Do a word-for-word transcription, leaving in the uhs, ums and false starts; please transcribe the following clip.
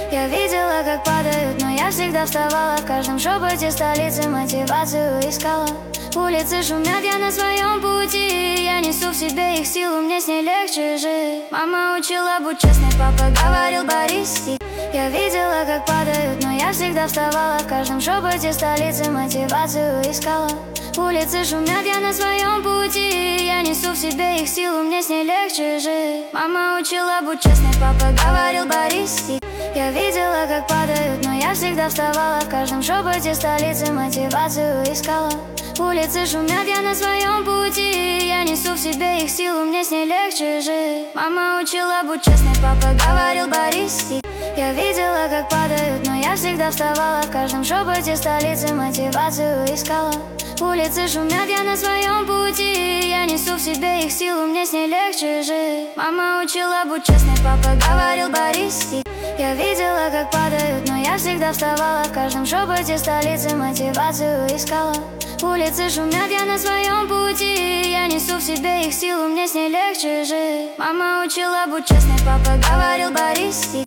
Я видела, как падают, но я всегда вставала. В каждом шепоте столицы мотивацию искала. Улицы шумят, я на своем пути. Я несу в себе их силу, мне с ней легче жить. Мама учила, будь честной, папа говорил, борись. Я видела, как падают, но я всегда вставала. В каждом шепоте столицы мотивацию искала. Улицы шумят, я на своем пути. Я несу в себе их силу, мне с ней легче жить. Мама учила, будь честной, папа говорил, борись. Я видела, как падают, но я всегда вставала. В каждом шепоте столицы мотивацию искала. Улицы шумят, я на своем пути. Я несу в себе их силу, мне с ней легче жить. Мама учила, будь честной, папа говорил, борись. Я видела, как падают, но я всегда вставала. В каждом шепоте столицы мотивацию искала. Улицы шумят, я на своем пути. Я несу в себе их силу, мне с ней легче жить. Мама учила, будь честной, папа говорил, борись. Я видела, как падают, но я всегда вставала. В каждом шепоте столицы мотивацию искала. Улицы шумят, я на своем пути. Я несу в себе их силу, мне с ней легче жить. Мама учила, будь честной, папа говорил, борись.